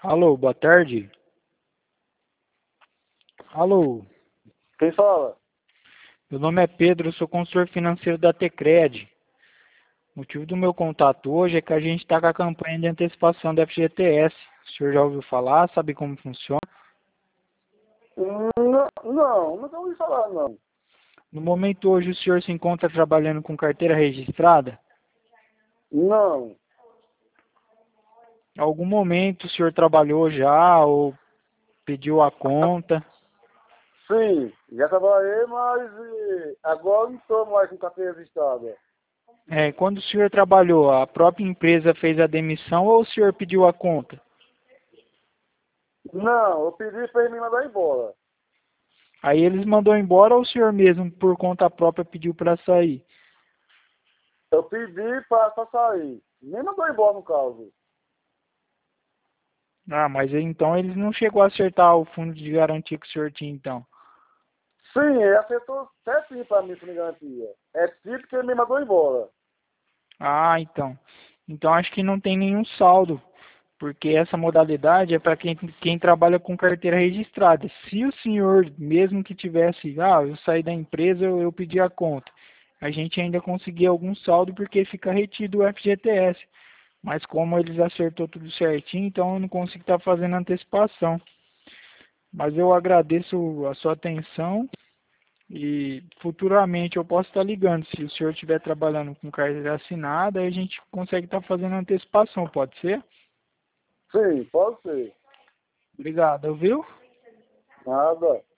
Alô, boa tarde. Alô, Quem fala? meu nome é Pedro, eu sou consultor financeiro da Tecred. O motivo do meu contato hoje é que a gente está com a campanha de antecipação da FGTS. O senhor já ouviu falar? Sabe como funciona? Não, nunca ouvi falar, não. No momento hoje o senhor se encontra trabalhando com carteira registrada? Não. Em algum momento o senhor trabalhou já ou pediu a conta? Sim, já trabalhei, mas agora não estou mais com carteira registrada. Quando o senhor trabalhou, a própria empresa fez a demissão ou o senhor pediu a conta? Não, eu pedi para ele me mandar embora. Aí eles mandou embora ou o senhor mesmo, por conta própria, pediu para sair? Eu pedi para sair. Nem mandou embora, no caso. Ah, mas então eles não chegou a acertar o fundo de garantia que o senhor tinha, então. Sim, ele acertou certinho para mim, sem garantia. É tipo que ele me mandou embora. Ah, então. Então acho que não tem nenhum saldo, porque essa modalidade é para quem trabalha com carteira registrada. Se o senhor, mesmo que tivesse, eu saí da empresa, eu pedi a conta, a gente ainda conseguia algum saldo porque fica retido o FGTS. Mas como eles acertou tudo certinho, então eu não consigo estar fazendo antecipação. Mas eu agradeço a sua atenção. E futuramente eu posso estar ligando. Se o senhor estiver trabalhando com carteira assinada, aí a gente consegue estar fazendo antecipação, pode ser? Sim, pode ser. Obrigado, viu? Nada.